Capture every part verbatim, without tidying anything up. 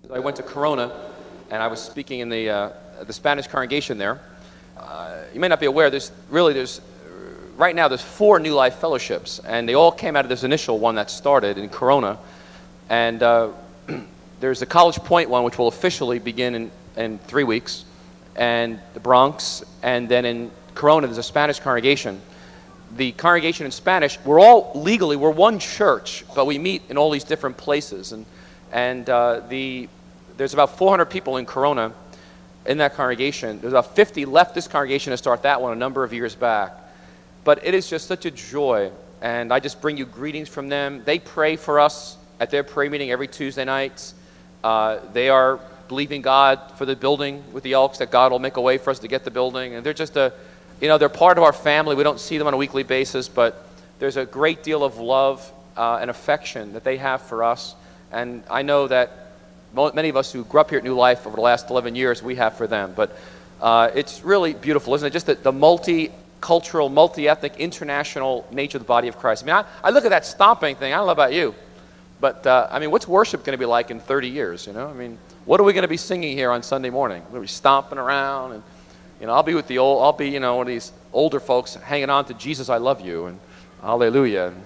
I went to Corona, and I was speaking in the uh, the Spanish congregation there. Uh, you may not be aware, there's really there's right now there's four New Life fellowships, and they all came out of this initial one that started in Corona, and uh, there's the College Point one, which will officially begin in, in three weeks, and the Bronx, and then in Corona there's a Spanish congregation. The congregation in Spanish, we're all legally, we're one church, but we meet in all these different places, and and uh, the there's about four hundred people in Corona in that congregation. There's about fifty left this congregation to start that one a number of years back. But it is just such a joy, and I just bring you greetings from them. They pray for us at their prayer meeting every Tuesday nights. Uh, they are believing God for the building with the Elks, that God will make a way for us to get the building, and they're just a You know, they're part of our family. We don't see them on a weekly basis, but there's a great deal of love uh, and affection that they have for us. And I know that mo- many of us who grew up here at New Life over the last eleven years, we have for them. But uh, it's really beautiful, isn't it? Just the, the multicultural, multi-ethnic, international nature of the body of Christ. I mean, I, I look at that stomping thing. I don't know about you, but uh, I mean, what's worship going to be like in thirty years, you know? I mean, what are we going to be singing here on Sunday morning? We're going to be stomping around and You know, I'll be with the old, I'll be, you know, one of these older folks hanging on to Jesus, I love you, and hallelujah. And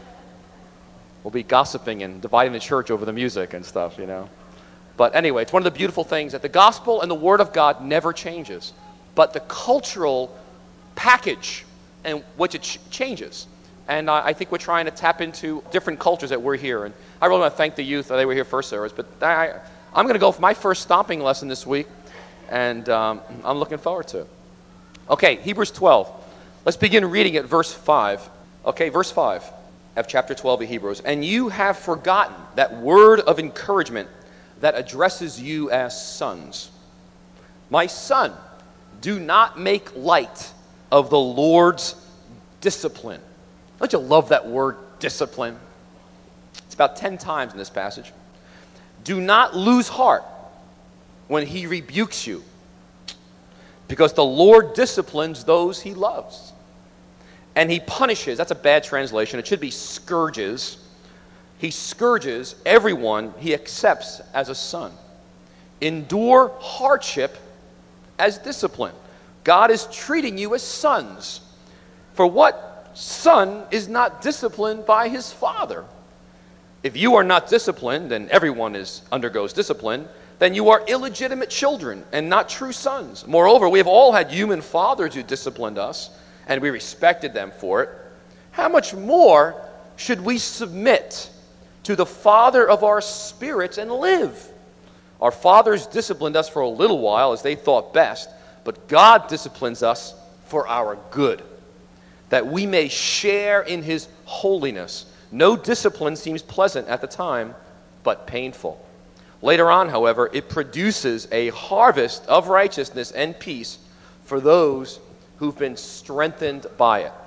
we'll be gossiping and dividing the church over the music and stuff, you know. But anyway, it's one of the beautiful things that the gospel and the word of God never changes, but the cultural package and which it ch- changes. And uh, I think we're trying to tap into different cultures that we're here. And I really want to thank the youth. They were here first service, but I, I'm going to go for my first stomping lesson this week. And um, I'm looking forward to it. Okay, Hebrews twelve. Let's begin reading at verse five. Okay, verse five of chapter twelve of Hebrews. And you have forgotten that word of encouragement that addresses you as sons. My son, do not make light of the Lord's discipline. Don't you love that word, discipline? It's about ten times in this passage. Do not lose heart when he rebukes you, because the Lord disciplines those he loves, and he punishes, that's a bad translation, it should be scourges, he scourges everyone he accepts as a son. Endure hardship as discipline. God is treating you as sons. For what son is not disciplined by his father? If you are not disciplined, and everyone is undergoes discipline, then you are illegitimate children and not true sons. Moreover, we have all had human fathers who disciplined us, and we respected them for it. How much more should we submit to the Father of our spirits and live? Our fathers disciplined us for a little while as they thought best, but God disciplines us for our good, that we may share in his holiness. No discipline seems pleasant at the time, but painful. Later on, however, it produces a harvest of righteousness and peace for those who've been strengthened by it.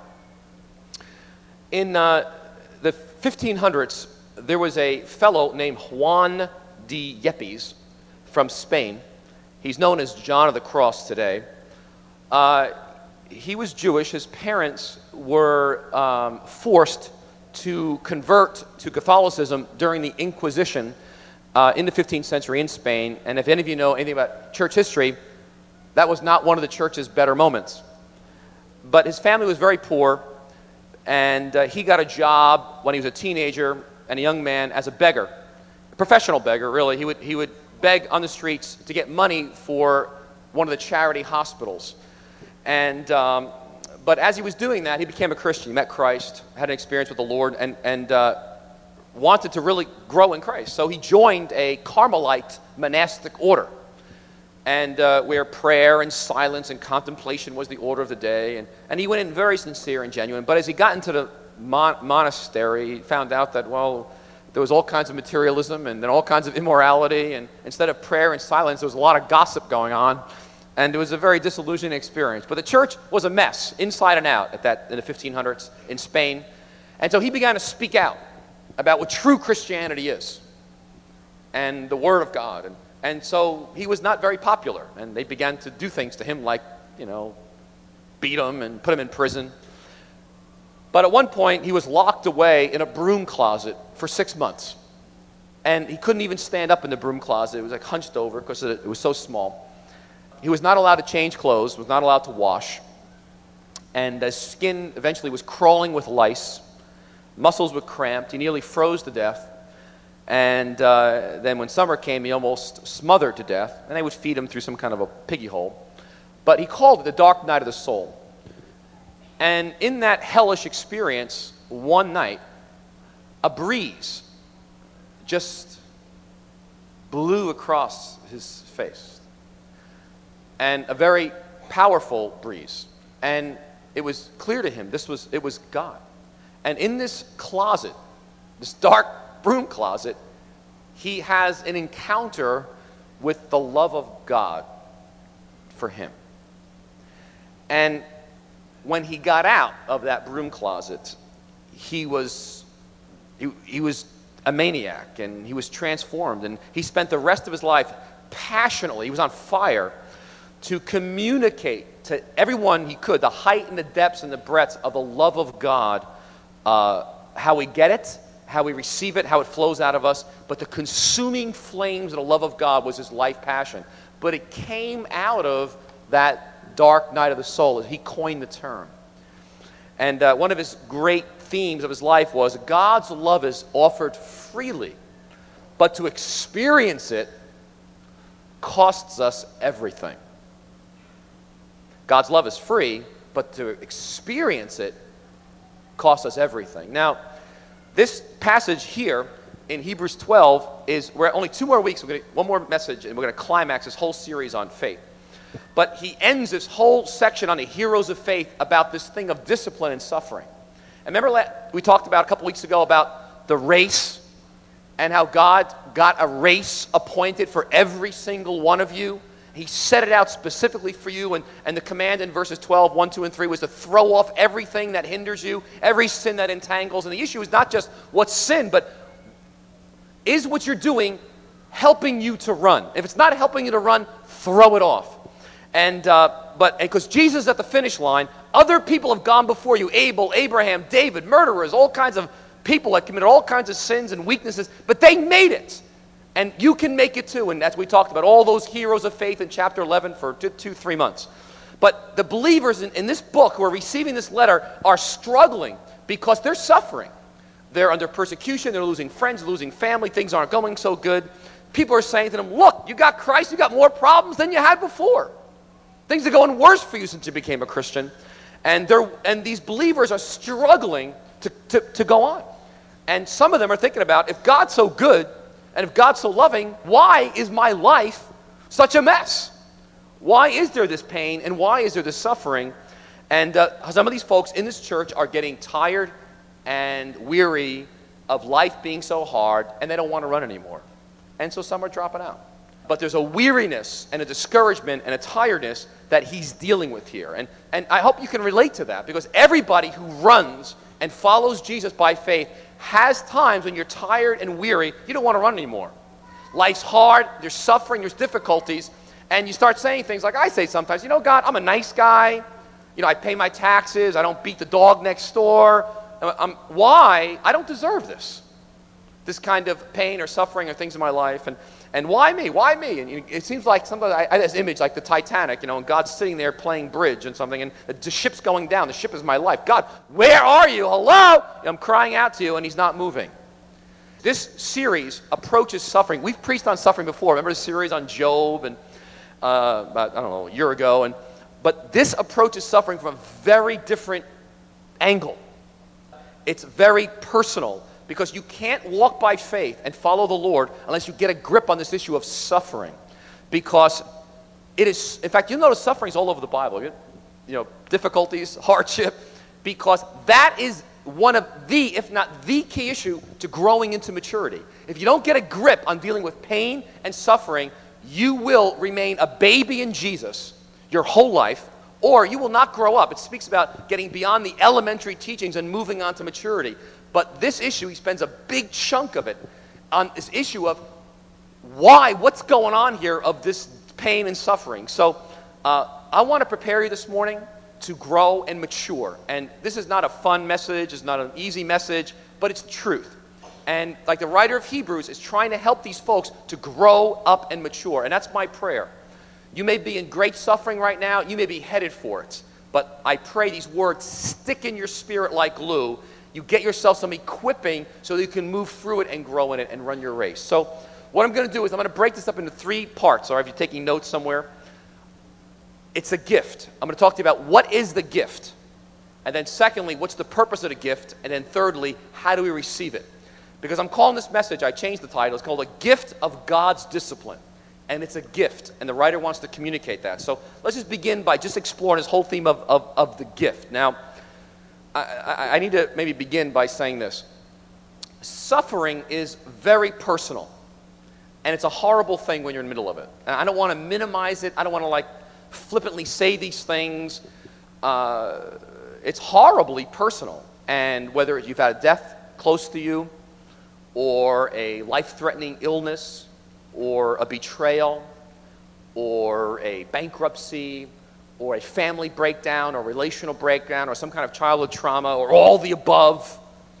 In uh, the fifteen hundreds, there was a fellow named Juan de Yepes from Spain. He's known as John of the Cross today. Uh, he was Jewish. His parents were um, forced to convert to Catholicism during the Inquisition Uh, in the fifteenth century in Spain. And if any of you know anything about church history, that was not one of the church's better moments. But his family was very poor, and uh, he got a job when he was a teenager and a young man as a beggar, a professional beggar, really. He would, he would beg on the streets to get money for one of the charity hospitals. And um, but as he was doing that, he became a Christian. He met Christ, had an experience with the Lord, and, and uh, wanted to really grow in Christ. So he joined a Carmelite monastic order, and uh, where prayer and silence and contemplation was the order of the day. And, and he went in very sincere and genuine. But as he got into the mon- monastery, he found out that, well, there was all kinds of materialism and then all kinds of immorality. And instead of prayer and silence, there was a lot of gossip going on. And it was a very disillusioning experience. But the church was a mess, inside and out, at that in the fifteen hundreds in Spain. And so he began to speak out about what true Christianity is and the Word of God. And, and so he was not very popular, and they began to do things to him like, you know, beat him and put him in prison. But at one point, he was locked away in a broom closet for six months. And he couldn't even stand up in the broom closet. It was like hunched over because it was so small. He was not allowed to change clothes, was not allowed to wash. And his skin eventually was crawling with lice. Muscles were cramped. He nearly froze to death. And uh, then when summer came, he almost smothered to death. And they would feed him through some kind of a piggy hole. But he called it the dark night of the soul. And in that hellish experience, one night, a breeze just blew across his face. And a very powerful breeze. And it was clear to him, this was, it was God. And in this closet, this dark broom closet, he has an encounter with the love of God for him. And when he got out of that broom closet, he was, he, he was a maniac, and he was transformed, and he spent the rest of his life passionately, he was on fire, to communicate to everyone he could the height and the depths and the breadths of the love of God, uh, how we get it, how we receive it, how it flows out of us. But the consuming flames of the love of God was his life passion. But it came out of that dark night of the soul, as he coined the term. And uh, one of his great themes of his life was God's love is offered freely, but to experience it costs us everything. God's love is free, but to experience it costs us everything. Now, this passage here in Hebrews twelve is, we're only two more weeks, we're going to, one more message, and we're going to climax this whole series on faith. But he ends this whole section on the heroes of faith about this thing of discipline and suffering. And remember we talked about a couple weeks ago about the race and how God got a race appointed for every single one of you. He set it out specifically for you, and, and the command in verses twelve, one, two, and three was to throw off everything that hinders you, every sin that entangles. And the issue is not just what's sin, but is what you're doing helping you to run? If it's not helping you to run, throw it off. And uh, but because Jesus is at the finish line, other people have gone before you, Abel, Abraham, David, murderers, all kinds of people that committed all kinds of sins and weaknesses, but they made it. And you can make it too. And as we talked about, all those heroes of faith in chapter eleven for two, two three months. But the believers in, in this book who are receiving this letter are struggling because they're suffering. They're under persecution, they're losing friends, losing family, things aren't going so good. People are saying to them, look, you got Christ, you got more problems than you had before. Things are going worse for you since you became a Christian. And they're and these believers are struggling to, to, to go on. And some of them are thinking about, if God's so good, and if God's so loving, why is my life such a mess? Why is there this pain, and why is there this suffering? And uh, some of these folks in this church are getting tired and weary of life being so hard, and they don't want to run anymore. And so some are dropping out. But there's a weariness and a discouragement and a tiredness that he's dealing with here. And, and I hope you can relate to that, because everybody who runs and follows Jesus by faith has times when you're tired and weary, you don't want to run anymore. Life's hard, there's suffering, there's difficulties, and you start saying things like I say sometimes, you know, God, I'm a nice guy, you know, I pay my taxes, I don't beat the dog next door. I'm, why? I don't deserve this. This kind of pain or suffering or things in my life. And, and why me? Why me? And it seems like sometimes I, I have this image like the Titanic, you know, and God's sitting there playing bridge and something, and the ship's going down. The ship is my life. God, where are you? Hello? I'm crying out to you, and he's not moving. This series approaches suffering. We've preached on suffering before. Remember the series on Job and uh, about, I don't know, a year ago. And but this approaches suffering from a very different angle. It's very personal, because you can't walk by faith and follow the Lord unless you get a grip on this issue of suffering. Because it is, in fact, you notice suffering is all over the Bible. You know, difficulties, hardship, because that is one of the, if not the key issue to growing into maturity. If you don't get a grip on dealing with pain and suffering, you will remain a baby in Jesus your whole life, or you will not grow up. It speaks about getting beyond the elementary teachings and moving on to maturity. But this issue, he spends a big chunk of it on this issue of why, what's going on here of this pain and suffering. So uh, I want to prepare you this morning to grow and mature. And this is not a fun message, it's not an easy message, but it's the truth. And like the writer of Hebrews is trying to help these folks to grow up and mature. And that's my prayer. You may be in great suffering right now. You may be headed for it. But I pray these words stick in your spirit like glue. You get yourself some equipping so that you can move through it and grow in it and run your race. So what I'm going to do is I'm going to break this up into three parts. Or if you're taking notes somewhere, it's a gift. I'm going to talk to you about what is the gift. And then secondly, what's the purpose of the gift? And then thirdly, how do we receive it? Because I'm calling this message, I changed the title, it's called A Gift of God's Discipline. And it's a gift, and the writer wants to communicate that. So let's just begin by just exploring this whole theme of, of, of the gift. Now, I, I, I need to maybe begin by saying this. Suffering is very personal, and it's a horrible thing when you're in the middle of it. And I don't want to minimize it. I don't want to, like, flippantly say these things. Uh, it's horribly personal, and whether you've had a death close to you, or a life-threatening illness, or a betrayal, or a bankruptcy, or a family breakdown, or relational breakdown, or some kind of childhood trauma, or all the above,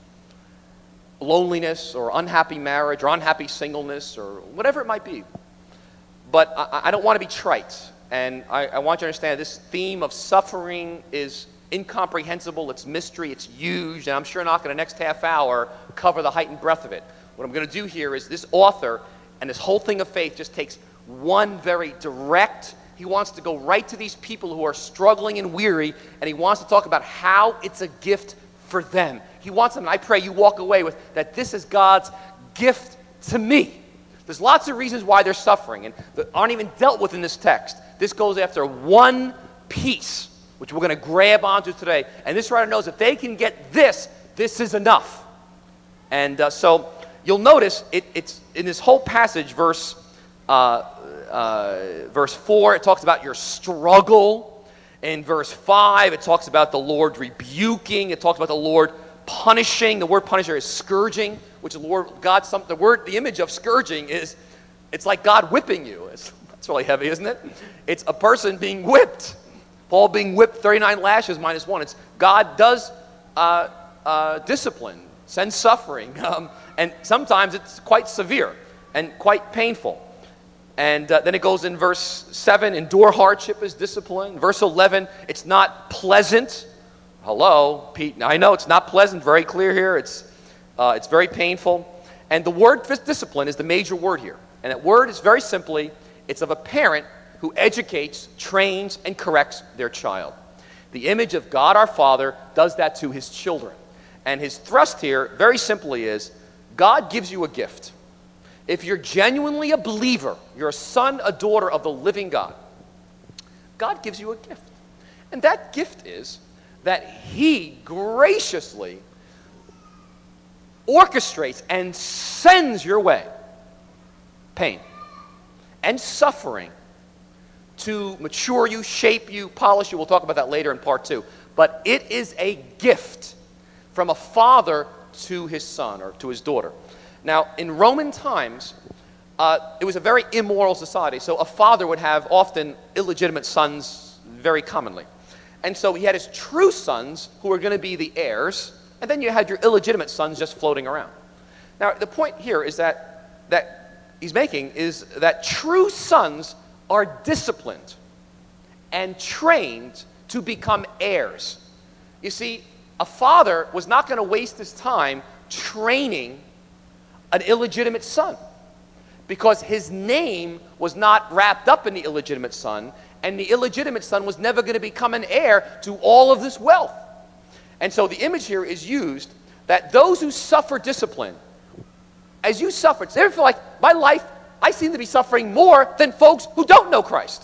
loneliness, or unhappy marriage, or unhappy singleness, or whatever it might be. But I, I don't want to be trite, and I, I want you to understand this theme of suffering is incomprehensible, it's mystery, it's huge, and I'm sure not going to next half hour cover the height and breadth of it. What I'm going to do here is this author and this whole thing of faith just takes one very direct, he wants to go right to these people who are struggling and weary, and he wants to talk about how it's a gift for them. He wants them, and I pray you walk away with that this is God's gift to me. There's lots of reasons why they're suffering, and that aren't even dealt with in this text. This goes after one piece, which we're going to grab onto today. And this writer knows if they can get this, this is enough. And uh, so you'll notice it, it's in this whole passage, verse uh, uh, verse four, it talks about your struggle. In verse five, it talks about the Lord rebuking. It talks about the Lord punishing. The word punisher is scourging, which the Lord God. Some the word, the image of scourging is, it's like God whipping you. It's, that's really heavy, isn't it? It's a person being whipped. Paul being whipped thirty-nine lashes minus one. It's God does uh, uh, discipline, sends suffering, um, and sometimes it's quite severe and quite painful. And uh, then it goes in verse seven, endure hardship as discipline. Verse eleven, it's not pleasant. Hello, Pete. I know it's not pleasant, very clear here. It's, uh, it's very painful. And the word discipline is the major word here. And that word is very simply, it's of a parent who educates, trains, and corrects their child. The image of God our Father does that to his children. And his thrust here, very simply, is God gives you a gift. If you're genuinely a believer, you're a son, a daughter of the living God, God gives you a gift. And that gift is that he graciously orchestrates and sends your way pain and suffering to mature you, shape you, polish you. We'll talk about that later in part two. But it is a gift from a father to his son or to his daughter. Now, in Roman times, uh, it was a very immoral society. So a father would have often illegitimate sons very commonly. And so he had his true sons who were going to be the heirs, and then you had your illegitimate sons just floating around. Now, the point here is that, that he's making is that true sons are disciplined and trained to become heirs. You see, a father was not going to waste his time training an illegitimate son because his name was not wrapped up in the illegitimate son, and the illegitimate son was never going to become an heir to all of this wealth. And so the image here is used that those who suffer discipline, as you suffered, so they ever feel like, my life, I seem to be suffering more than folks who don't know Christ.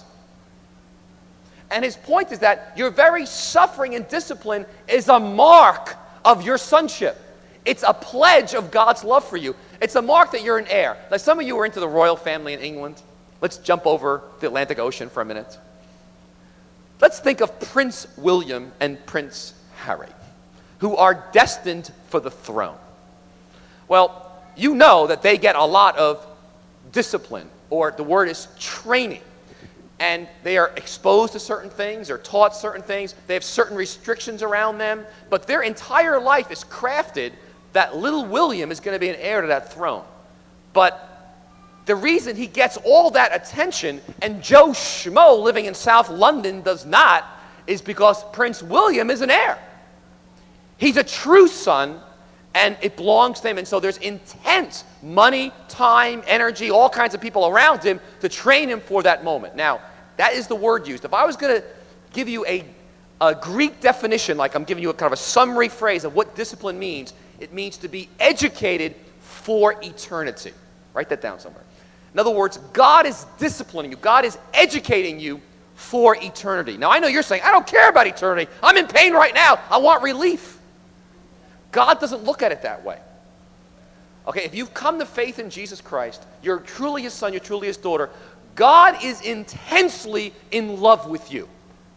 And his point is that your very suffering and discipline is a mark of your sonship. It's a pledge of God's love for you. It's a mark that you're an heir. Like some of you are into the royal family in England. Let's jump over the Atlantic Ocean for a minute. Let's think of Prince William and Prince Harry, who are destined for the throne. Well, you know that they get a lot of discipline, or the word is training. And they are exposed to certain things, they're taught certain things, they have certain restrictions around them, but their entire life is crafted that little William is going to be an heir to that throne. But the reason he gets all that attention and Joe Schmo living in South London does not is because Prince William is an heir. He's a true son, and it belongs to him. And so there's intense money, time, energy, all kinds of people around him to train him for that moment. Now, that is the word used. If I was going to give you a, a Greek definition, like I'm giving you a kind of a summary phrase of what discipline means, it means to be educated for eternity. Write that down somewhere. In other words, God is disciplining you. God is educating you for eternity. Now, I know you're saying, I don't care about eternity. I'm in pain right now. I want relief. God doesn't look at it that way. Okay, if you've come to faith in Jesus Christ, you're truly his son, you're truly his daughter, God is intensely in love with you.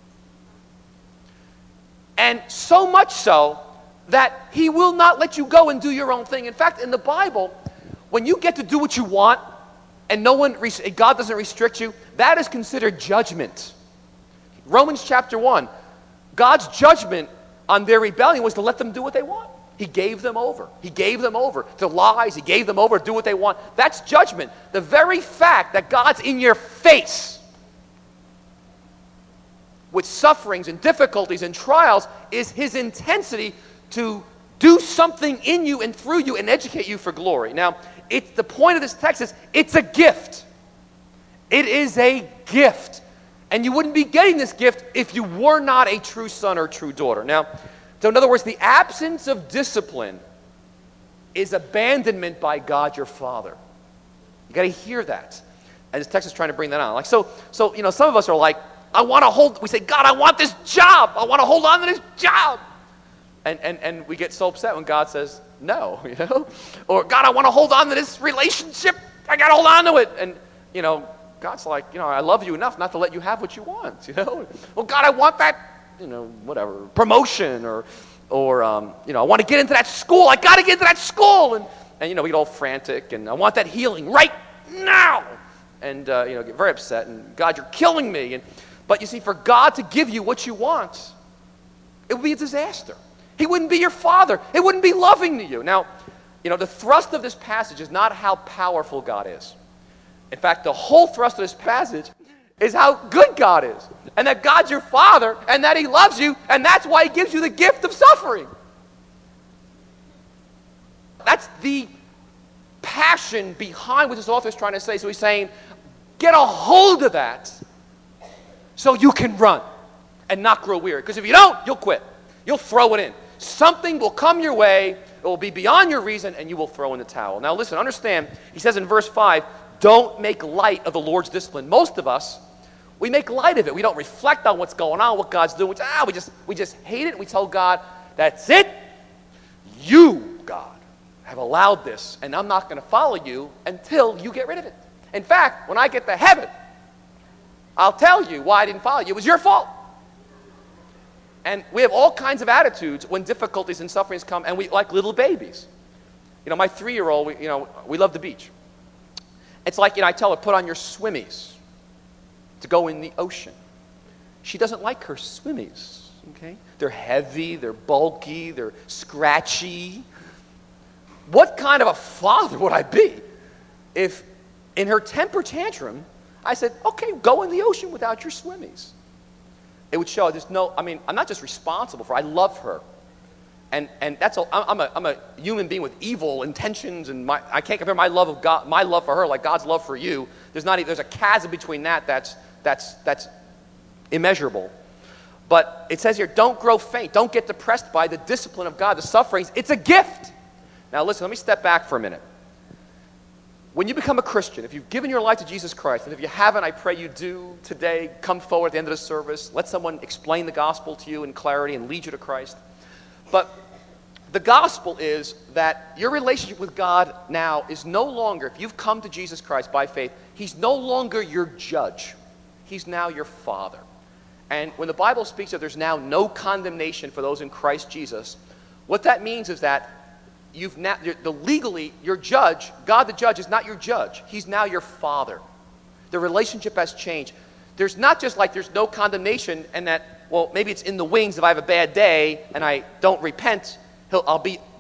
And so much so that he will not let you go and do your own thing. In fact, in the Bible, when you get to do what you want and no one, God doesn't restrict you, that is considered judgment. Romans chapter one, God's judgment on their rebellion was to let them do what they want. He gave them over. He gave them over to lies. He gave them over to do what they want. That's judgment. The very fact that God's in your face with sufferings and difficulties and trials is his intensity to do something in you and through you and educate you for glory. Now, it's the point of this text is it's a gift. It is a gift. And you wouldn't be getting this gift if you were not a true son or true daughter. Now, so in other words, the absence of discipline is abandonment by God your Father. You got to hear that. And this text is trying to bring that on. Like so, so you know, some of us are like, I want to hold. We say, God, I want this job. I want to hold on to this job. And and and we get so upset when God says no. You know, or God, I want to hold on to this relationship. I got to hold on to it. And you know, God's like, you know, I love you enough not to let you have what you want. You know, well, God, I want that. You know, whatever, promotion or, or um, you know, I want to get into that school. I got to get into that school. And, and, you know, we get all frantic. And I want that healing right now. And, uh, you know, get very upset. And, God, you're killing me. And, but, you see, for God to give you what you want, it would be a disaster. He wouldn't be your father. It wouldn't be loving to you. Now, you know, the thrust of this passage is not how powerful God is. In fact, the whole thrust of this passage is how good God is. And that God's your Father, and that he loves you, and that's why he gives you the gift of suffering. That's the passion behind what this author is trying to say. So he's saying, get a hold of that so you can run and not grow weary. Because if you don't, you'll quit. You'll throw it in. Something will come your way, it will be beyond your reason, and you will throw in the towel. Now listen, understand, he says in verse five, don't make light of the Lord's discipline. Most of us, we make light of it. We don't reflect on what's going on, what God's doing. We, ah, we, just, we just hate it. We tell God, that's it. You, God, have allowed this, and I'm not going to follow you until you get rid of it. In fact, when I get to heaven, I'll tell you why I didn't follow you. It was your fault. And we have all kinds of attitudes when difficulties and sufferings come, and we like little babies. You know, my three-year-old, we, you know, we love the beach. It's like, you know, I tell her, put on your swimmies to go in the ocean. She doesn't like her swimmies, okay? They're heavy, they're bulky, they're scratchy. What kind of a father would I be if in her temper tantrum I said, okay, go in the ocean without your swimmies? It would show there's no, I mean, I'm not just responsible for her, I love her. And and that's a, I'm a I'm a human being with evil intentions, and my, I can't compare my love of God, my love for her, like God's love for you. There's not there's a chasm between that that's that's that's immeasurable. But it says here, don't grow faint, don't get depressed by the discipline of God, the sufferings. It's a gift. Now listen, let me step back for a minute. When you become a Christian, if you've given your life to Jesus Christ, and if you haven't, I pray you do today. Come forward at the end of the service. Let someone explain the gospel to you in clarity and lead you to Christ. But the gospel is that your relationship with God now is no longer, if you've come to Jesus Christ by faith, he's no longer your judge. He's now your Father. And when the Bible speaks of there's now no condemnation for those in Christ Jesus, what that means is that you've now, the legally, your judge, God the judge, is not your judge. He's now your Father. The relationship has changed. There's not just like there's no condemnation and that, well, maybe it's in the wings if I have a bad day and I don't repent, he'll, I'll be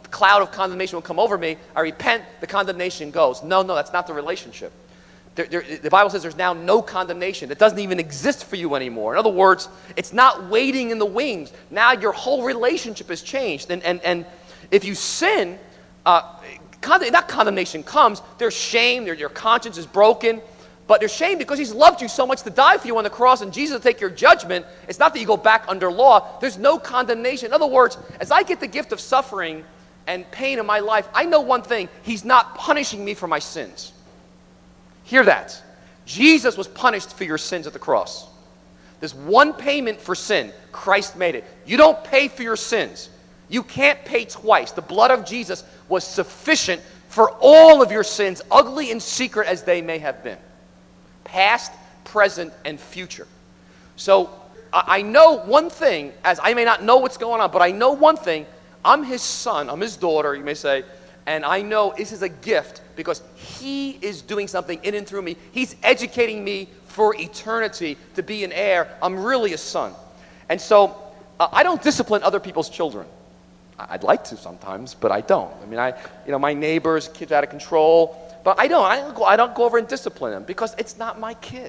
cloud of condemnation will come over me. I repent, the condemnation goes. No, no, that's not the relationship. There, there, the Bible says there's now no condemnation. It doesn't even exist for you anymore. In other words, it's not waiting in the wings. Now your whole relationship has changed. And, and, and if you sin, uh, Con- not condemnation comes, there's shame, their, your conscience is broken, but there's shame because he's loved you so much to die for you on the cross and Jesus will take your judgment. It's not that you go back under law. There's no condemnation. In other words, as I get the gift of suffering and pain in my life, I know one thing, he's not punishing me for my sins. Hear that. Jesus was punished for your sins at the cross. There's one payment for sin. Christ made it. You don't pay for your sins. You can't pay twice. The blood of Jesus was sufficient for all of your sins, ugly and secret as they may have been. Past, present, and future. So I know one thing, as I may not know what's going on, but I know one thing. I'm his son, I'm his daughter, you may say, and I know this is a gift because he is doing something in and through me. He's educating me for eternity to be an heir. I'm really a son. And so uh, I don't discipline other people's children. I'd like to sometimes, but I don't. I mean, I, you know, my neighbors, kids out of control, but I don't. I don't go, I don't go over and discipline them because it's not my kid.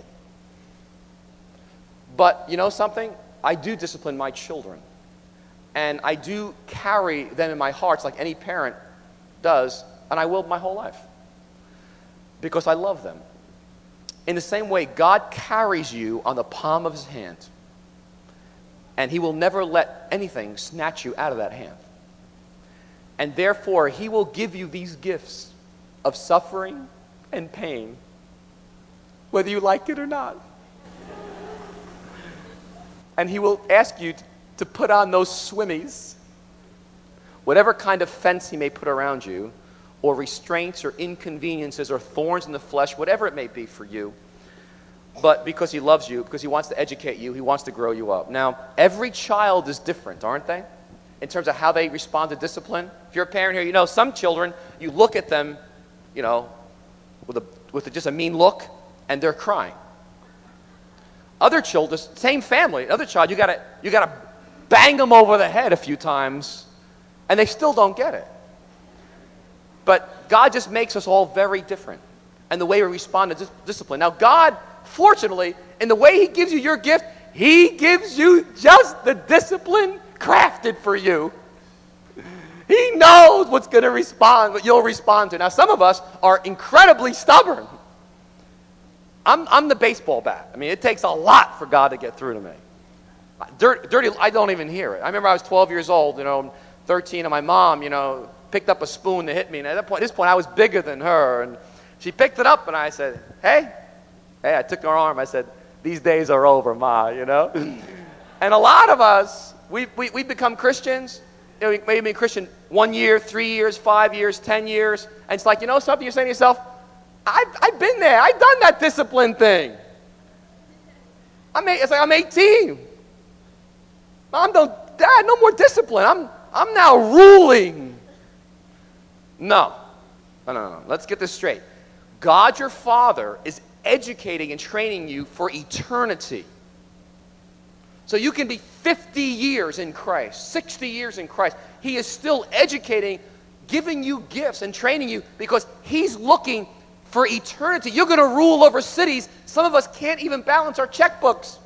But you know something? I do discipline my children, and I do carry them in my heart like any parent does, and I will my whole life because I love them. In the same way, God carries you on the palm of his hand, and he will never let anything snatch you out of that hand. And therefore, he will give you these gifts of suffering and pain, whether you like it or not. And he will ask you to put on those swimmies, whatever kind of fence he may put around you, or restraints or inconveniences or thorns in the flesh, whatever it may be for you. But because he loves you, because he wants to educate you, he wants to grow you up. Now, every child is different, aren't they? In terms of how they respond to discipline. If you're a parent here, you know some children, you look at them, you know, with, a, with a, just a mean look, and they're crying. Other children, same family, another child, you gotta, you gotta bang them over the head a few times, and they still don't get it. But God just makes us all very different, and the way we respond to dis- discipline. Now, God, fortunately, in the way he gives you your gift, he gives you just the discipline crafted for you. He knows what's going to respond, what you'll respond to. Now, some of us are incredibly stubborn. I'm, I'm the baseball bat. I mean, it takes a lot for God to get through to me. Dirty, dirty, I don't even hear it. I remember I was twelve years old, you know, thirteen, and my mom, you know, picked up a spoon to hit me. And at that point, at this point, I was bigger than her. And she picked it up, and I said, hey. Hey, I took her arm. I said, these days are over, Ma, you know. And a lot of us, we we we become Christians. You know, we may be a Christian one year, three years, five years, ten years. And it's like, you know something? You're saying to yourself, I've, I've been there. I've done that discipline thing. I'm, it's like I'm eighteen. Mom, don't, Dad, no more discipline. I'm, I'm now ruling. No. No, no, no. Let's get this straight. God, your Father, is educating and training you for eternity. So you can be fifty years in Christ, sixty years in Christ. He is still educating, giving you gifts and training you because he's looking for eternity. You're going to rule over cities. Some of us can't even balance our checkbooks.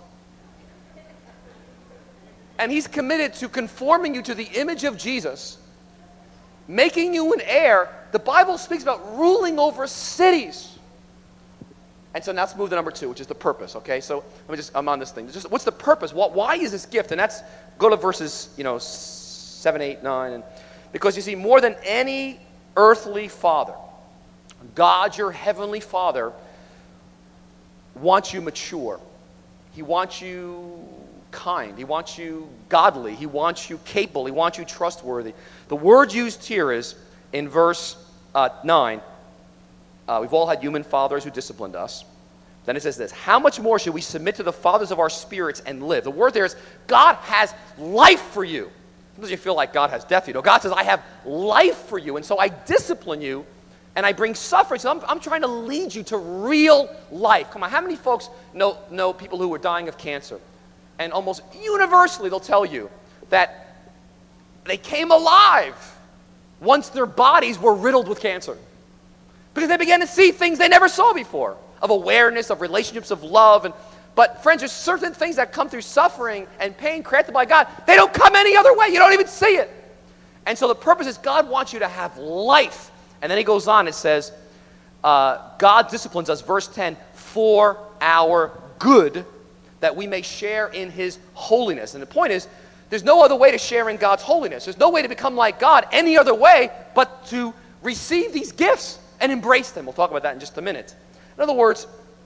And he's committed to conforming you to the image of Jesus, making you an heir. The Bible speaks about ruling over cities. And so now let's move to number two, which is the purpose, okay? So let me just, I'm on this thing. Just, what's the purpose? What, why is this gift? And that's, go to verses, you know, seven, eight, nine. And, because you see, more than any earthly father, God, your heavenly Father, wants you mature. He wants you kind. He wants you godly. He wants you capable. He wants you trustworthy. The word used here is, in verse uh, nine, uh, we've all had human fathers who disciplined us. Then it says this, how much more should we submit to the fathers of our spirits and live? The word there is, God has life for you. Sometimes you feel like God has death for you. No, God says, I have life for you, and so I discipline you, and I bring suffering. So I'm, I'm trying to lead you to real life. Come on, how many folks know, know people who are dying of cancer? And almost universally they'll tell you that they came alive once their bodies were riddled with cancer. Because they began to see things they never saw before, of awareness, of relationships, of love. And But friends, there's certain things that come through suffering and pain created by God. They don't come any other way. You don't even see it. And so the purpose is God wants you to have life. And then he goes on and says, uh, God disciplines us, verse ten, for our good, that we may share in his holiness. And the point is, there's no other way to share in God's holiness. There's no way to become like God any other way but to receive these gifts and embrace them. We'll talk about that in just a minute. In other words,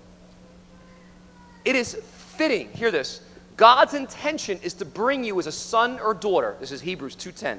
it is fitting, hear this, God's intention is to bring you as a son or daughter. This is Hebrews two ten.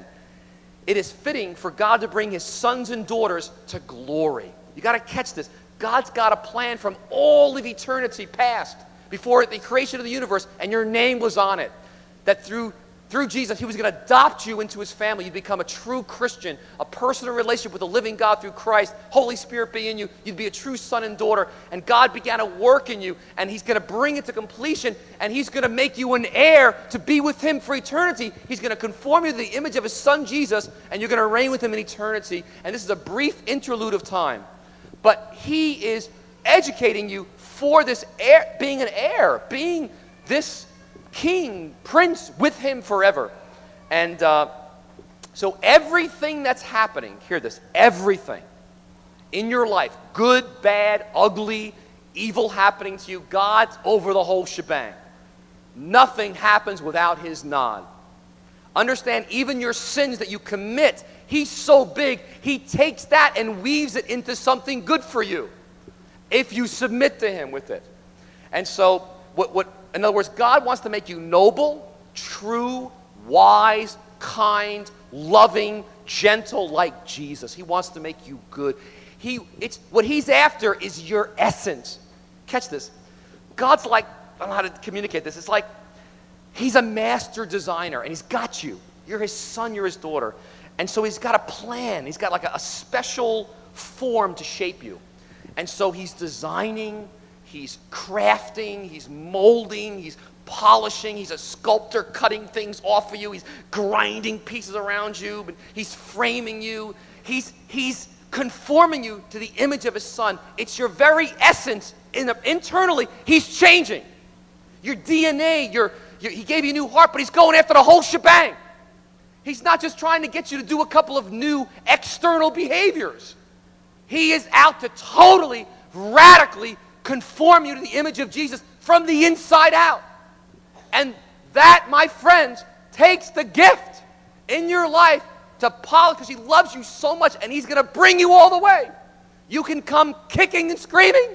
It is fitting for God to bring his sons and daughters to glory. You got to catch this. God's got a plan from all of eternity past, before the creation of the universe, and your name was on it. That through Through Jesus, he was going to adopt you into his family. You'd become a true Christian, a personal relationship with the living God through Christ. Holy Spirit be in you. You'd be a true son and daughter. And God began to work in you, and he's going to bring it to completion, and he's going to make you an heir to be with him for eternity. He's going to conform you to the image of his son Jesus, and you're going to reign with him in eternity. And this is a brief interlude of time. But he is educating you for this heir, being an heir, being this king, prince with him forever. And uh, so everything that's happening, hear this, everything in your life, good, bad, ugly, evil happening to you, God's over the whole shebang. Nothing happens without his nod. Understand, even your sins that you commit, he's so big, he takes that and weaves it into something good for you if you submit to him with it. And so, what, what in other words, God wants to make you noble, true, wise, kind, loving, gentle like Jesus. He wants to make you good. He, it's, what he's after is your essence. Catch this. God's like, I don't know how to communicate this. It's like he's a master designer, and he's got you. You're his son, you're his daughter. And so he's got a plan. He's got like a, a special form to shape you. And so he's designing, he's crafting, he's molding, he's polishing, he's a sculptor cutting things off of you, he's grinding pieces around you, but he's framing you, he's, he's conforming you to the image of his son. It's your very essence. In the, internally, he's changing. Your D N A, your, your, he gave you a new heart, but he's going after the whole shebang. He's not just trying to get you to do a couple of new external behaviors. He is out to totally, radically conform you to the image of Jesus from the inside out. And that, my friends, takes the gift in your life to polish, because he loves you so much, and he's going to bring you all the way. You can come kicking and screaming,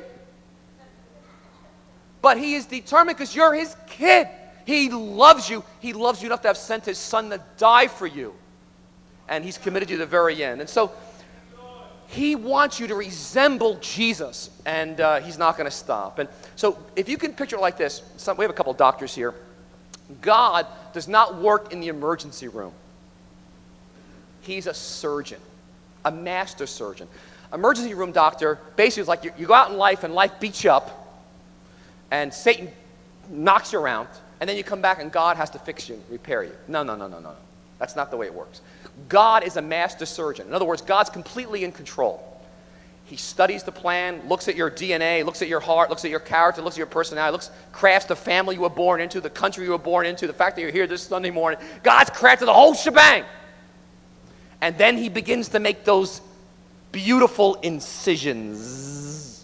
but he is determined because you're his kid. He loves you. He loves you enough to have sent his son to die for you. And he's committed you to the very end. And so he wants you to resemble Jesus, and uh, he's not going to stop. And so if you can picture it like this, some, we have a couple of doctors here. God does not work in the emergency room. He's a surgeon, a master surgeon. Emergency room doctor basically is like you, you go out in life and life beats you up, and Satan knocks you around, and then you come back and God has to fix you, repair you. No, no, no, no, no, no. That's not the way it works. God is a master surgeon. In other words, God's completely in control. He studies the plan, looks at your D N A, looks at your heart, looks at your character, looks at your personality, looks, crafts the family you were born into, the country you were born into, the fact that you're here this Sunday morning. God's crafted the whole shebang. And then he begins to make those beautiful incisions,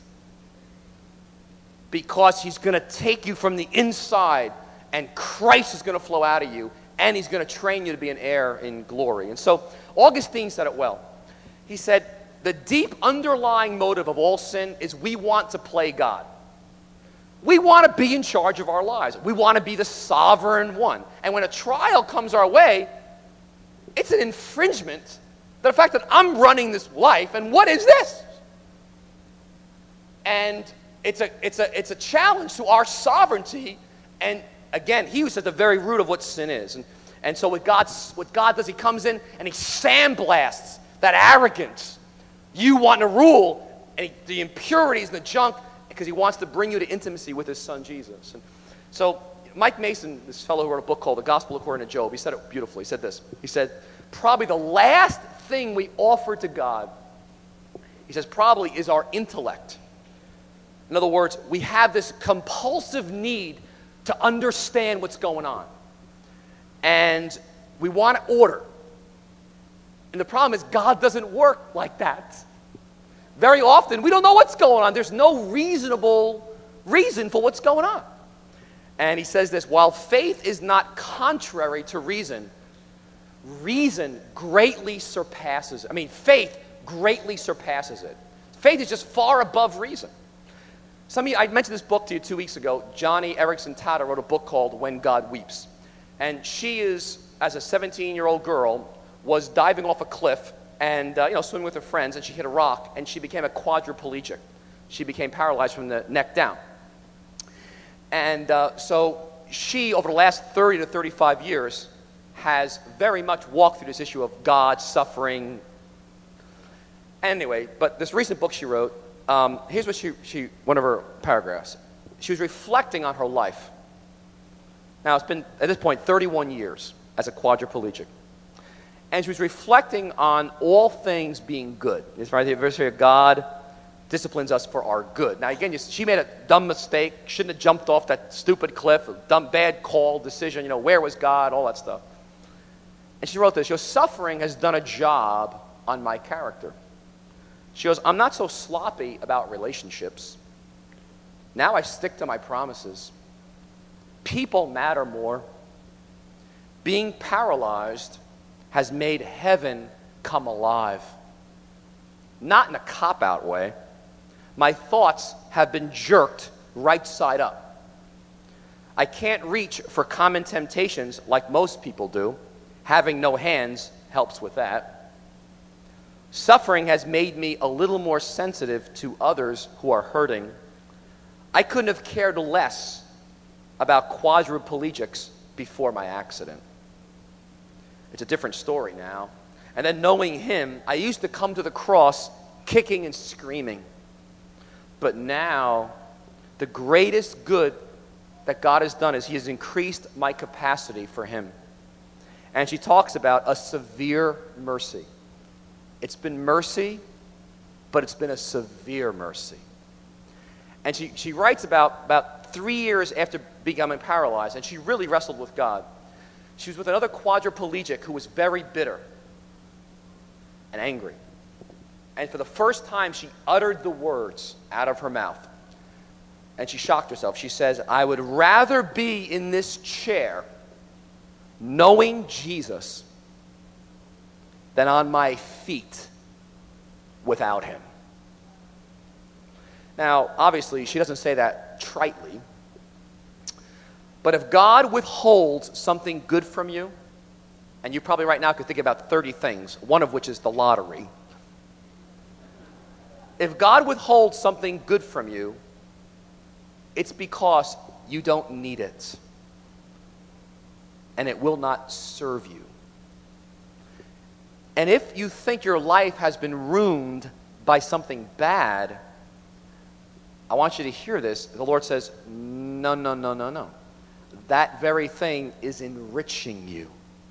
because he's going to take you from the inside, and Christ is going to flow out of you, and he's going to train you to be an heir in glory. And so Augustine said it well. He said, the deep underlying motive of all sin is we want to play God. We want to be in charge of our lives. We want to be the sovereign one. And when a trial comes our way, it's an infringement. The fact that I'm running this life, and what is this? And it's a, it's a, it's a challenge to our sovereignty. And again, he was at the very root of what sin is. And, and so what, God's, what God does, he comes in and he sandblasts that arrogance. You want to rule, and he, the impurities and the junk, because he wants to bring you to intimacy with his son Jesus. And so Mike Mason, this fellow who wrote a book called The Gospel According to Job, he said it beautifully. He said this. He said, probably the last thing we offer to God, he says, probably is our intellect. In other words, we have this compulsive need to understand what's going on. And we want order. And the problem is God doesn't work like that. Very often, we don't know what's going on. There's no reasonable reason for what's going on. And he says this, while faith is not contrary to reason, reason greatly surpasses it. I mean, faith greatly surpasses it. Faith is just far above reason. Some of you, I mentioned this book to you two weeks ago. Johnny Erickson Tada wrote a book called When God Weeps. And she is, as a seventeen-year-old girl, was diving off a cliff and, uh, you know, swimming with her friends, and she hit a rock, and she became a quadriplegic. She became paralyzed from the neck down. And uh, so she, over the last thirty to thirty-five years, has very much walked through this issue of God, suffering. Anyway, but this recent book she wrote, um, here's what she, she, one of her paragraphs. She was reflecting on her life. Now, it's been, at this point, thirty-one years as a quadriplegic. And she was reflecting on all things being good. It's right, the anniversary of God disciplines us for our good. Now, again, you, she made a dumb mistake, shouldn't have jumped off that stupid cliff, a dumb, bad call, decision, you know, where was God, all that stuff. And she wrote this, your suffering has done a job on my character. She goes, I'm not so sloppy about relationships. Now I stick to my promises. People matter more. Being paralyzed has made heaven come alive. Not in a cop-out way. My thoughts have been jerked right side up. I can't reach for common temptations like most people do. Having no hands helps with that. Suffering has made me a little more sensitive to others who are hurting. I couldn't have cared less about quadriplegics before my accident. It's a different story now. And then knowing him, I used to come to the cross kicking and screaming. But now, the greatest good that God has done is he has increased my capacity for him. And she talks about a severe mercy. It's been mercy, but it's been a severe mercy. And she, she writes about, about three years after becoming paralyzed, and she really wrestled with God. She was with another quadriplegic who was very bitter and angry. And for the first time, she uttered the words out of her mouth. And she shocked herself. She says, I would rather be in this chair knowing Jesus than on my feet without him. Now, obviously, she doesn't say that tritely. But if God withholds something good from you, and you probably right now could think about thirty things, one of which is the lottery. If God withholds something good from you, it's because you don't need it. And it will not serve you. And if you think your life has been ruined by something bad, I want you to hear this. The Lord says, no, no, no, no, no. That very thing is enriching you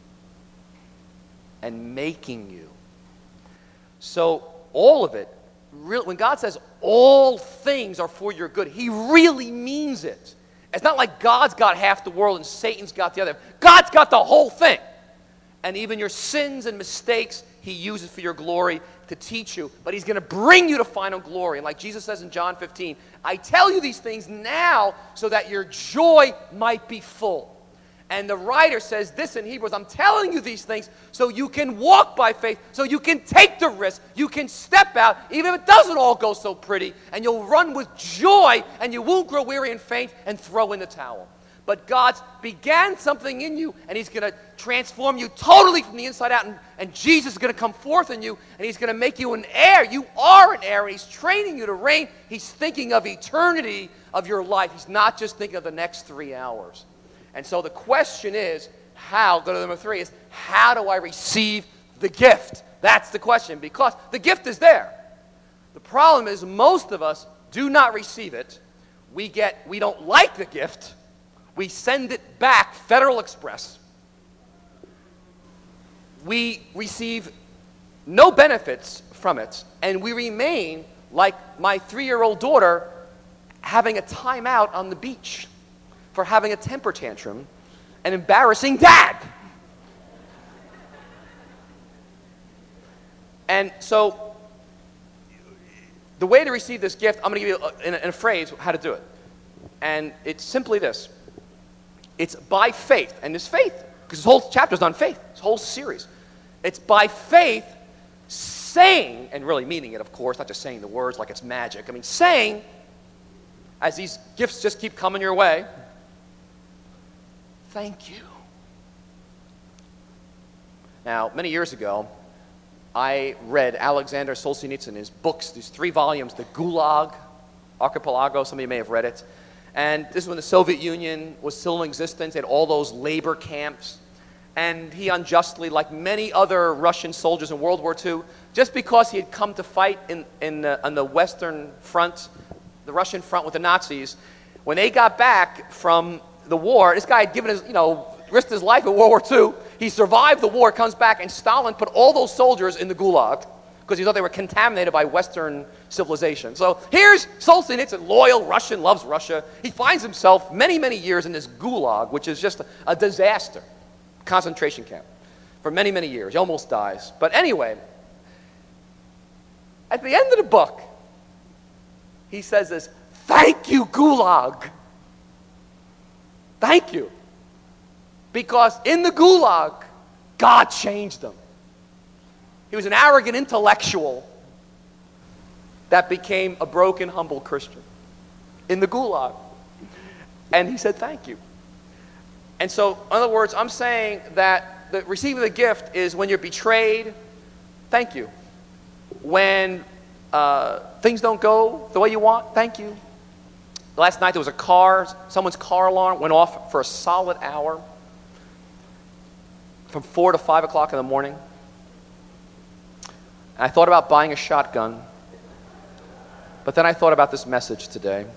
and making you. So all of it, when God says all things are for your good, he really means it. It's not like God's got half the world and Satan's got the other. God's got the whole thing. And even your sins and mistakes, he uses for your glory to teach you. But he's going to bring you to final glory. And like Jesus says in John fifteen, I tell you these things now so that your joy might be full. And the writer says this in Hebrews, I'm telling you these things so you can walk by faith, so you can take the risk, you can step out, even if it doesn't all go so pretty, and you'll run with joy, and you won't grow weary and faint and throw in the towel. But God's began something in you, and he's going to transform you totally from the inside out, and, and Jesus is going to come forth in you, and he's going to make you an heir. You are an heir, and he's training you to reign. He's thinking of eternity of your life. He's not just thinking of the next three hours. And so the question is, how, go to number three, is how do I receive the gift? That's the question, because the gift is there. The problem is most of us do not receive it. We get, we don't like the gift. We send it back, Federal Express. We receive no benefits from it, and we remain like my three-year-old daughter having a timeout on the beach for having a temper tantrum and embarrassing dad. And so the way to receive this gift, I'm going to give you a, in, a, in a phrase how to do it. And it's simply this. It's by faith. And this faith, because this whole chapter is on faith, this whole series. It's by faith saying, and really meaning it, of course, not just saying the words like it's magic. I mean, saying, as these gifts just keep coming your way, thank you. Now, many years ago, I read Alexander Solzhenitsyn's books, these three volumes, The Gulag Archipelago. Some of you may have read it. And this is when the Soviet Union was still in existence. They had all those labor camps. And he unjustly, like many other Russian soldiers in World War Two, just because he had come to fight in, in the, on the Western front, the Russian front with the Nazis, when they got back from the war, this guy had given his, you know, risked his life in World War Two. He survived the war, comes back, and Stalin put all those soldiers in the Gulag because he thought they were contaminated by Western civilization. So here's Solzhenitsyn, loyal Russian, loves Russia. He finds himself many, many years in this Gulag, which is just a, a disaster, concentration camp, for many, many years. He almost dies. But anyway, at the end of the book, he says this, thank you, Gulag. Thank you. Because in the Gulag, God changed him. He was an arrogant intellectual that became a broken, humble Christian in the Gulag. And he said, thank you. And so, in other words, I'm saying that the receiving the gift is when you're betrayed, thank you. When uh, things don't go the way you want, thank you. Last night there was a car, someone's car alarm went off for a solid hour. From four to five o'clock in the morning. And I thought about buying a shotgun. But then I thought about this message today.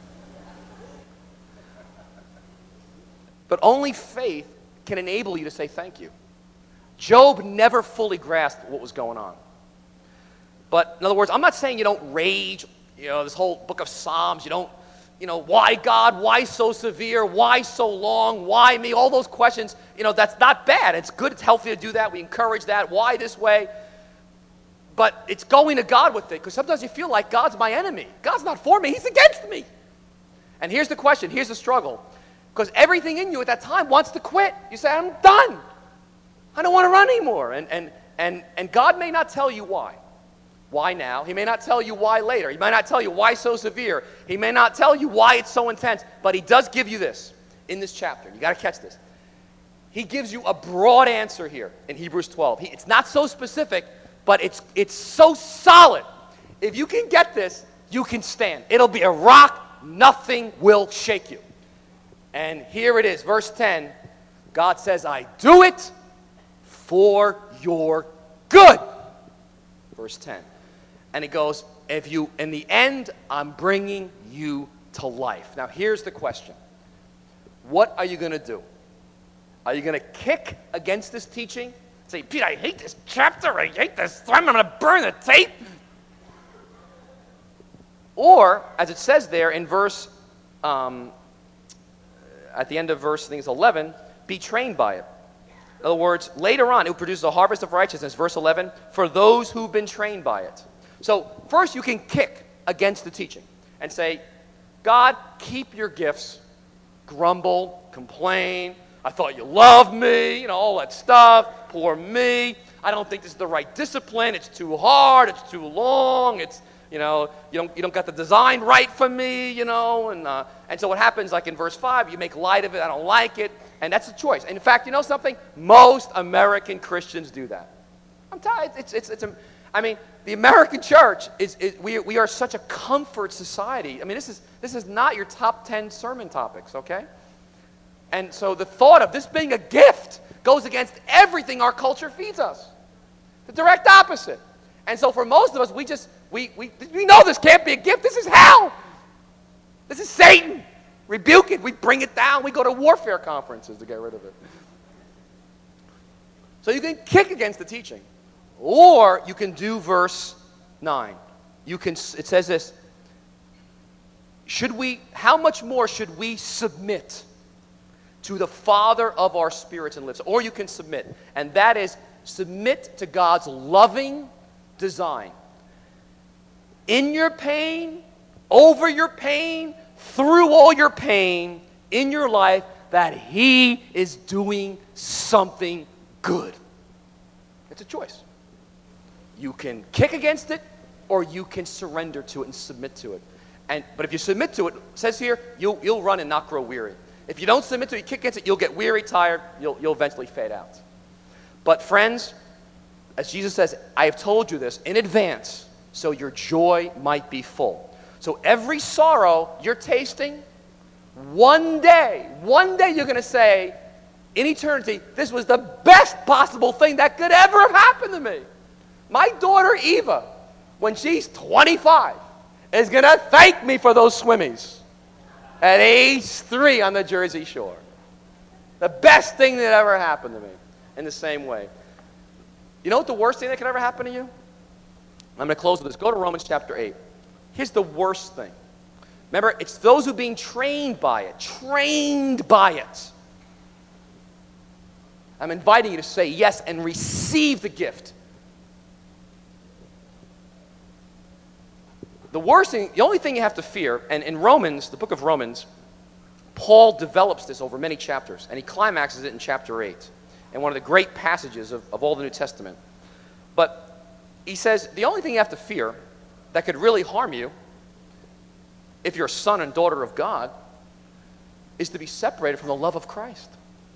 But only faith can enable you to say thank you. Job never fully grasped what was going on. But in other words, I'm not saying you don't rage, you know, this whole book of Psalms, you don't, you know, why God, why so severe, why so long, why me, all those questions, you know, that's not bad. It's good, it's healthy to do that. We encourage that. Why this way? But it's going to God with it, because sometimes you feel like God's my enemy. God's not for me, he's against me. And here's the question, here's the struggle. Because everything in you at that time wants to quit. You say, I'm done. I don't want to run anymore. And, and, and, and God may not tell you why. Why now? He may not tell you why later. He may not tell you why so severe. He may not tell you why it's so intense. But he does give you this in this chapter. You got to catch this. He gives you a broad answer here in Hebrews twelve. He, it's not so specific, but it's, it's so solid. If you can get this, you can stand. It'll be a rock. Nothing will shake you. And here it is, verse ten. God says, I do it for your good. Verse ten. And it goes, if you, in the end, I'm bringing you to life. Now, here's the question. What are you going to do? Are you going to kick against this teaching? Say, Pete, I hate this chapter. I hate this. I'm going to burn the tape. Or, as it says there in verse, um, at the end of verse, I think it's eleven, be trained by it. In other words, later on, it produces a harvest of righteousness, verse eleven, for those who've been trained by it. So, first you can kick against the teaching and say, God, keep your gifts, grumble, complain, I thought you loved me, you know, all that stuff, poor me, I don't think this is the right discipline, it's too hard, it's too long, it's, you know, you don't, you don't got the design right for me, you know, and, uh, and so what happens, like in verse five, you make light of it, I don't like it, and that's a choice. And in fact, you know something? Most American Christians do that. I'm tired. It's, it's, it's, a, I mean, the American church, is, is we, we are such a comfort society. I mean, this is, this is not your top ten sermon topics, okay? And so the thought of this being a gift goes against everything our culture feeds us. The direct opposite. And so for most of us, we just, we, we, we know this can't be a gift. This is hell. This is Satan. Rebuke it. We bring it down. We go to warfare conferences to get rid of it. So you can kick against the teaching, Or you can do verse nine. You can, it says this, should we, how much more should we submit to the Father of our spirits and lives? Or you can submit, and that is submit to God's loving design. In your pain, over your pain, through all your pain in your life, that He is doing something good. It's a choice. You can kick against it, or you can surrender to it and submit to it. And, but if you submit to it, it says here, you'll, you'll run and not grow weary. If you don't submit to it, you kick against it, you'll get weary, tired, you'll, you'll eventually fade out. But friends, as Jesus says, I have told you this in advance, so your joy might be full. So every sorrow you're tasting, one day, one day you're going to say, in eternity, this was the best possible thing that could ever have happened to me. My daughter Eva, when she's twenty-five, is going to thank me for those swimmies at age three on the Jersey Shore. The best thing that ever happened to me. In the same way. You know what the worst thing that could ever happen to you? I'm going to close with this. Go to Romans chapter eight. Here's the worst thing. Remember, it's those who are being trained by it. Trained by it. I'm inviting you to say yes and receive the gift. The worst thing, the only thing you have to fear, and in Romans, the book of Romans, Paul develops this over many chapters, and he climaxes it in chapter eight, and one of the great passages of, of all the New Testament. But he says, the only thing you have to fear that could really harm you, if you're a son and daughter of God, is to be separated from the love of Christ.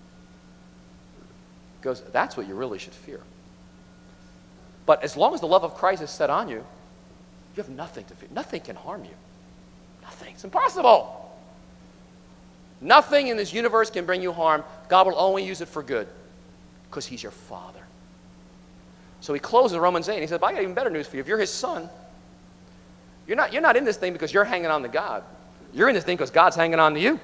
He goes, that's what you really should fear. But as long as the love of Christ is set on you, you have nothing to fear. Nothing can harm you. Nothing. It's impossible. Nothing in this universe can bring you harm. God will only use it for good because He's your Father. So he closes Romans eight and he said, but I got even better news for you. If you're His son, you're not, you're not in this thing because you're hanging on to God. You're in this thing because God's hanging on to you.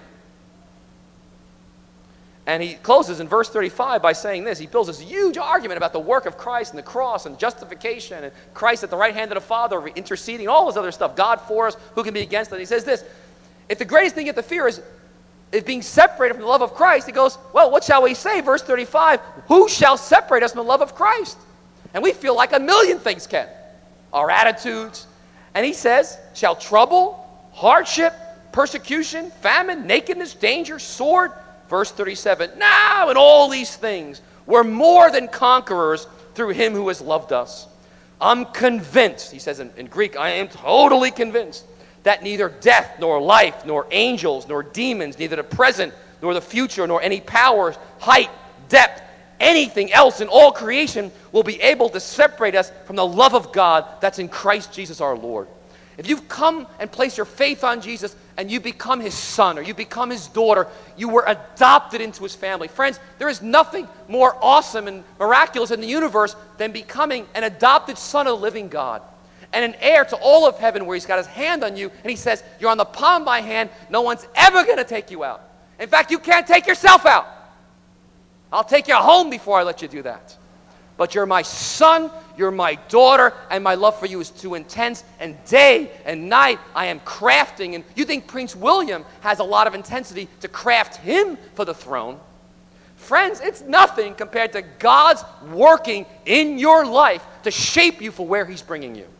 And he closes in verse thirty-five by saying this. He builds this huge argument about the work of Christ and the cross and justification and Christ at the right hand of the Father interceding, all this other stuff. God for us, who can be against us? He says this, if the greatest thing you have to fear is, is being separated from the love of Christ, he goes, well, what shall we say? Verse thirty-five, who shall separate us from the love of Christ? And we feel like a million things can. Our attitudes. And he says, shall trouble, hardship, persecution, famine, nakedness, danger, sword? Verse thirty-seven, now in all these things, we're more than conquerors through Him who has loved us. I'm convinced, he says in, in Greek, I am totally convinced that neither death, nor life, nor angels, nor demons, neither the present, nor the future, nor any powers, height, depth, anything else in all creation will be able to separate us from the love of God that's in Christ Jesus our Lord. If you've come and placed your faith on Jesus and you become His son or you become His daughter, you were adopted into His family. Friends, there is nothing more awesome and miraculous in the universe than becoming an adopted son of the living God and an heir to all of heaven, where He's got His hand on you and He says, you're on the palm of my hand. No one's ever going to take you out. In fact, you can't take yourself out. I'll take you home before I let you do that. But you're my son, you're my daughter, and my love for you is too intense. And day and night I am crafting. And you think Prince William has a lot of intensity to craft him for the throne. Friends, it's nothing compared to God's working in your life to shape you for where He's bringing you.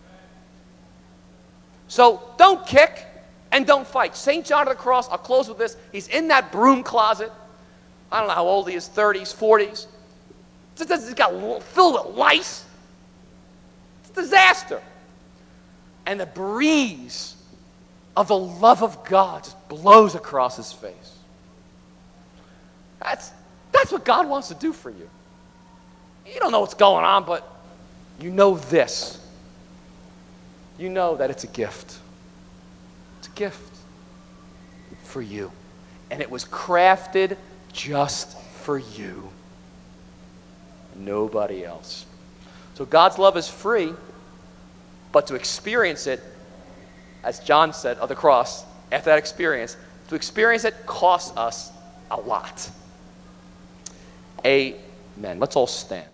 So don't kick and don't fight. Saint John of the Cross, I'll close with this. He's in that broom closet. I don't know how old he is, thirties, forties. He's got filled with lice. It's a disaster. And the breeze of the love of God just blows across his face. That's, that's what God wants to do for you. You don't know what's going on, but you know this. You know that it's a gift. It's a gift for you. And it was crafted just for you. Nobody else. So God's love is free, but to experience it, as John said of the cross, after that experience, to experience it costs us a lot. Amen. Let's all stand.